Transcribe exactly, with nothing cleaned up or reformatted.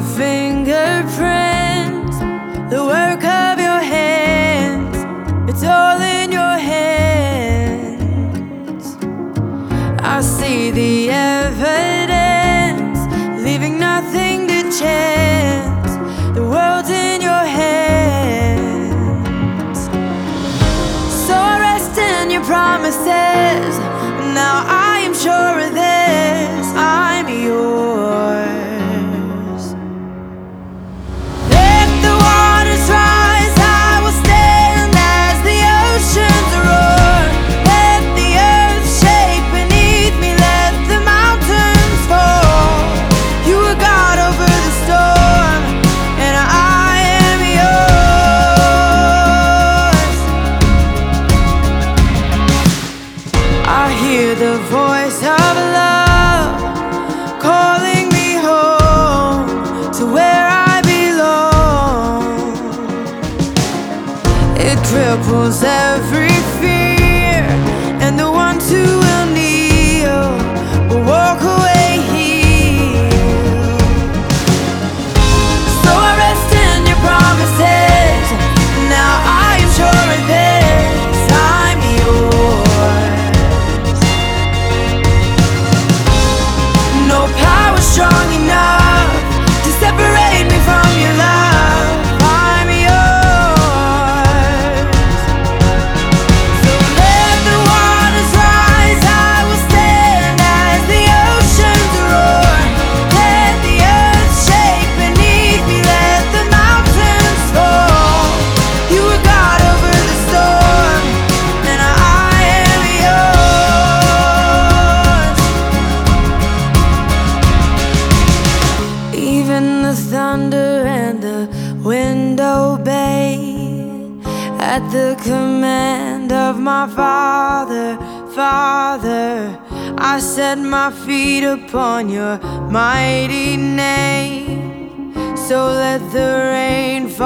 fingerprints, the work of your hands, it's all in your hands. I see the evidence, leaving nothing to chance. The world's in your hands. So I rest in your promises. Now I am sure of this, I'm yours. Let the waters rise, I will stand as the oceans roar. Let the earth shake beneath me, let the mountains fall. You are God over the storm, and I am yours. I hear the voice of love calling me home to where I belong. It cripples every fear, and the ones who will kneel will walk away healed. So I rest in your promises. Now I am sure of this, I'm yours. No power strong enough to separate me from your love, I'm yours. So let the waters rise, I will stand as the oceans roar. Let the earth shake beneath me, let the mountains fall. You are God over the storm, and I am yours. Even the thunder and the wind obey at the command of my Father. Father, I set my feet upon your mighty name. So let the rain fall.